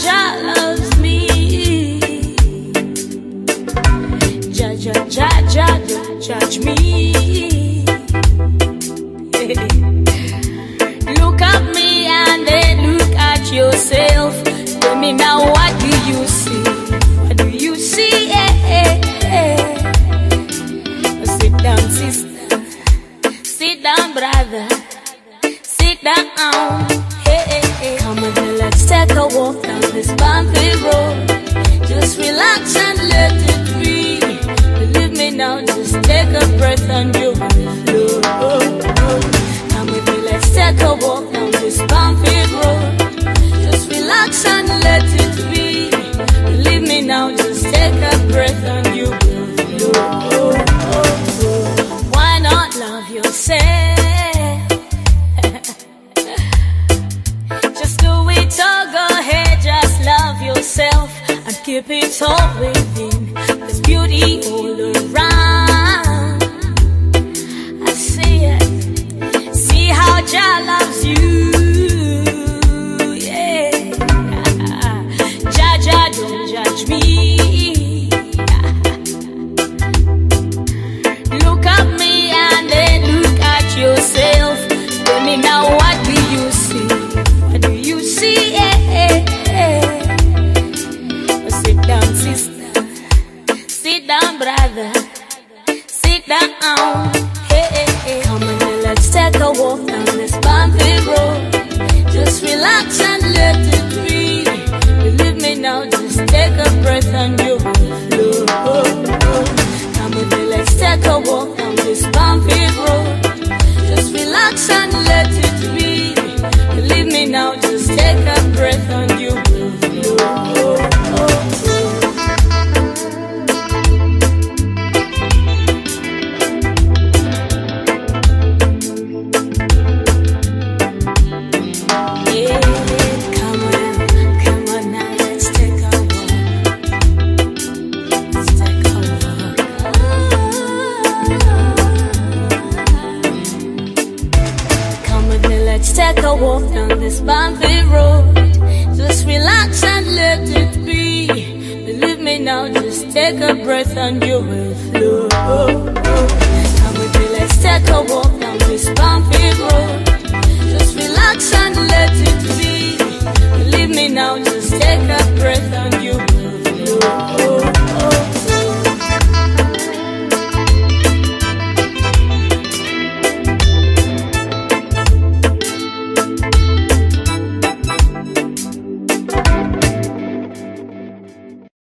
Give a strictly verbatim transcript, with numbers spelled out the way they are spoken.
Jah loves me. Jah, Jah, Jah, Jah, don't judge me. Look at me and then look at yourself. Tell me now, what do you see? What do you see? Eh, eh, eh. Sit down, sister. Sit down, brother. Sit down. Hey, hey, hey. Come on, then let's take a walk down this bumpy road. Just relax and let it be. Believe me now, just take a breath and you will flow. Come with me, let's take a walk down this bumpy road. Just relax and let it be. Believe me now, just take a breath and you will flow. Why not love yourself? Just do it all, go ahead, just love yourself and keep it all within. There's beauty all around. I see it. See how Jah loves you. Yeah. Jah, Jah, don't judge me. Look at me and then look at yourself. Tell me now, what do you see? What do you see? Eh, eh, eh. Sit down, sister. Sit down, brother. Sit down. Hey, hey, hey. Come on, then let's take a walk down this bumpy road. Just relax and let it be. Believe me now, just take a breath and you will flow. Come on, then let's take a walk down this bumpy road. Just relax and let it be. Believe me now, just take a breath and you will flow. Take a walk down this bumpy road. Just relax and let it be. Believe me now, just take a breath and you will flow. Come with me, let's take a walk down this bumpy road. Just relax and let it be. Believe me now.